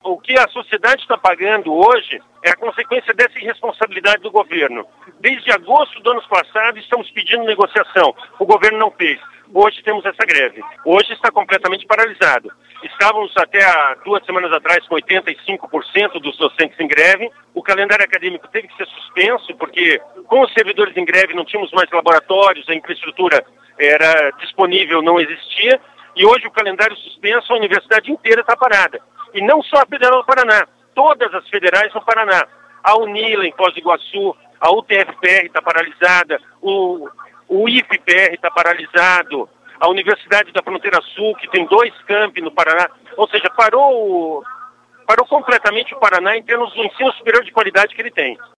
O que a sociedade está pagando hoje é a consequência dessa irresponsabilidade do governo. Desde agosto do ano passado estamos pedindo negociação. O governo não fez. Hoje temos essa greve. Hoje está completamente paralisado. Estávamos até há 2 semanas atrás com 85% dos docentes em greve. O calendário acadêmico teve que ser suspenso porque com os servidores em greve não tínhamos mais laboratórios, a infraestrutura era disponível, não existia. E hoje o calendário suspenso, a universidade inteira está parada. E não só a Federal do Paraná, todas as federais no Paraná. A UNILA em Foz do Iguaçu, a UTF-PR está paralisada, o IFPR está paralisado, a Universidade da Fronteira Sul, que tem 2 campi no Paraná. Ou seja, parou completamente o Paraná em termos do ensino superior de qualidade que ele tem.